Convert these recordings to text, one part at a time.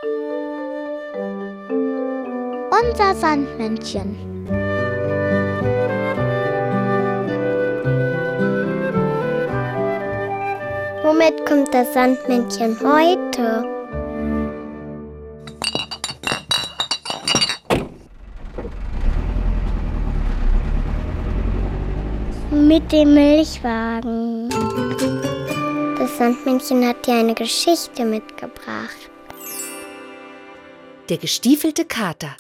Unser Sandmännchen. Womit kommt das Sandmännchen heute? Mit dem Milchwagen. Das Sandmännchen hat dir eine Geschichte mitgebracht. Der gestiefelte Kater.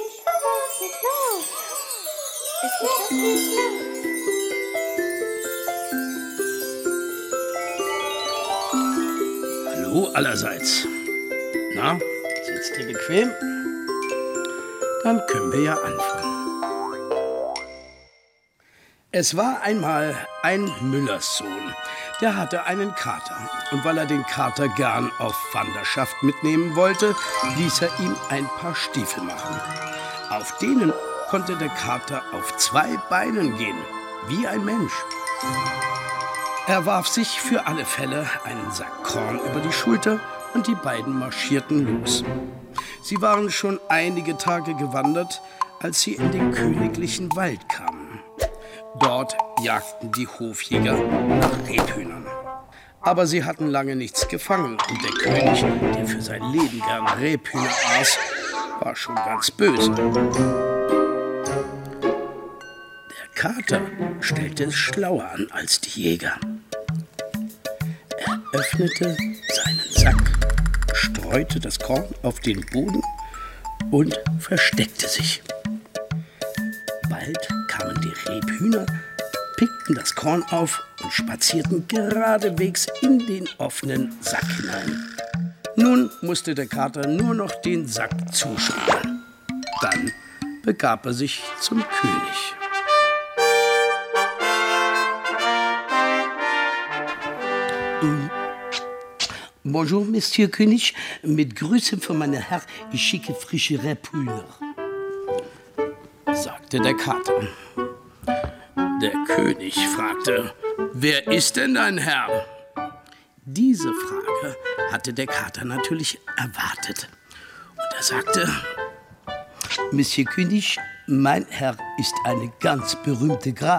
Hallo allerseits. Na, sitzt ihr bequem? Dann können wir ja anfangen. Es war einmal ein Müllerssohn, der hatte einen Kater. Und weil er den Kater gern auf Wanderschaft mitnehmen wollte, ließ er ihm ein paar Stiefel machen. Auf denen konnte der Kater auf 2 Beinen gehen, wie ein Mensch. Er warf sich für alle Fälle einen Sack Korn über die Schulter und die beiden marschierten los. Sie waren schon einige Tage gewandert, als sie in den königlichen Wald kamen. Dort jagten die Hofjäger nach Rebhühnern. Aber sie hatten lange nichts gefangen und der König, der für sein Leben gern Rebhühner aß, war schon ganz böse. Der Kater stellte es schlauer an als die Jäger. Er öffnete seinen Sack, streute das Korn auf den Boden und versteckte sich. Bald kamen die Rebhühner, pickten das Korn auf und spazierten geradewegs in den offenen Sack hinein. Nun musste der Kater nur noch den Sack zuschneiden. Dann begab er sich zum König. Bonjour, Monsieur König. Mit Grüßen von meiner Herr, ich schicke frische Rebhühner, sagte der Kater. Der König fragte, wer ist denn dein Herr? Diese Frage hatte der Kater natürlich erwartet. Und er sagte, Monsieur König, mein Herr ist eine ganz berühmte Graf.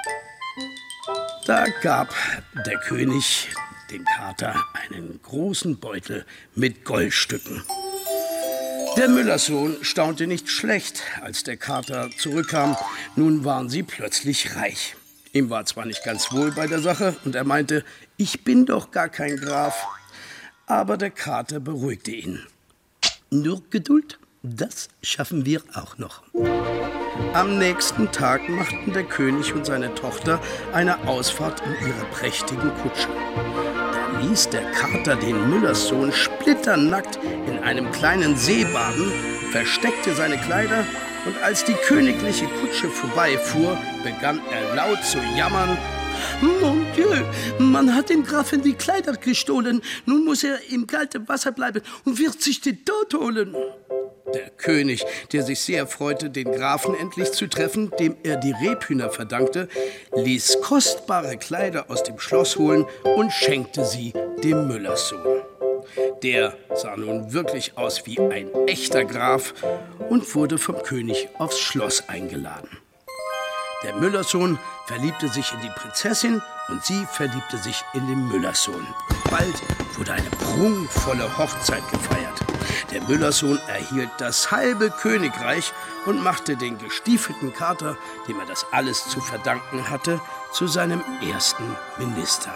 Da gab der König dem Kater einen großen Beutel mit Goldstücken. Der Müllerssohn staunte nicht schlecht, als der Kater zurückkam. Nun waren sie plötzlich reich. Ihm war zwar nicht ganz wohl bei der Sache und er meinte, ich bin doch gar kein Graf. Aber der Kater beruhigte ihn. Nur Geduld, das schaffen wir auch noch. Am nächsten Tag machten der König und seine Tochter eine Ausfahrt in ihrer prächtigen Kutsche. Da ließ der Kater den Müllerssohn splitternackt in einem kleinen See baden, versteckte seine Kleider und als die königliche Kutsche vorbeifuhr, begann er laut zu jammern. Mon Dieu, man hat dem Grafen die Kleider gestohlen. Nun muss er im kalten Wasser bleiben und wird sich den Tod holen. Der König, der sich sehr freute, den Grafen endlich zu treffen, dem er die Rebhühner verdankte, ließ kostbare Kleider aus dem Schloss holen und schenkte sie dem Müllerssohn. Der sah nun wirklich aus wie ein echter Graf und wurde vom König aufs Schloss eingeladen. Der Müllerssohn verliebte sich in die Prinzessin und sie verliebte sich in den Müllerssohn. Bald wurde eine prunkvolle Hochzeit gefeiert. Der Müllerssohn erhielt das halbe Königreich und machte den gestiefelten Kater, dem er das alles zu verdanken hatte, zu seinem ersten Minister.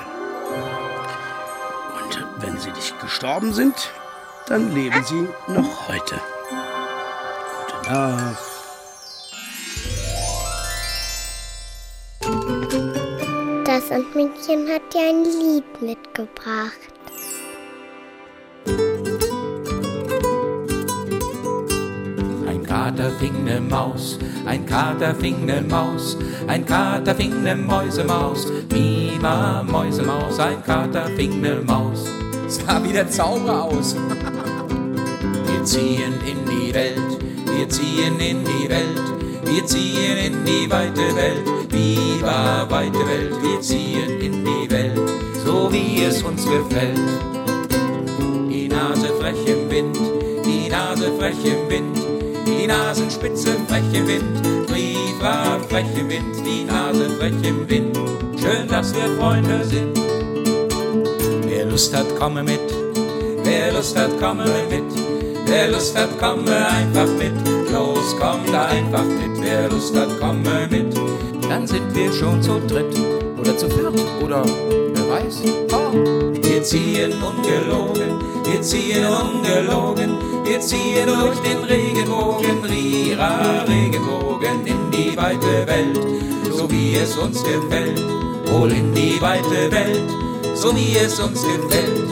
Und wenn sie nicht gestorben sind, dann leben sie noch heute. Gute Nacht. Das Sandmännchen hat dir ein Lied mitgebracht. Ein Kater fing ne Maus, ein Kater fing ne Maus, ein Kater fing ne Mäusemaus, Mima, Mäusemaus, ein Kater fing ne Maus. Sah wie der Zauber aus. Wir ziehen in die Welt, wir ziehen in die Welt, wir ziehen in die weite Welt, viva weite Welt, wir ziehen in die Welt, so wie es uns gefällt. Die Nase frech im Wind, Nase frech im Wind, die Nasenspitze frech im Wind. Brief war frech im Wind, die Nase frech im Wind. Schön, dass wir Freunde sind. Wer Lust hat, komme mit. Wer Lust hat, komme mit. Wer Lust hat, komme einfach mit. Los, komm da einfach mit. Wer Lust hat, komme mit. Dann sind wir schon zu dritt. Oder zu viert. Oder wer weiß. Wir ziehen ungelogen, wir ziehen ungelogen, wir ziehen durch den Regenbogen, Rira, Regenbogen, in die weite Welt, so wie es uns gefällt. Wohl in die weite Welt, so wie es uns gefällt.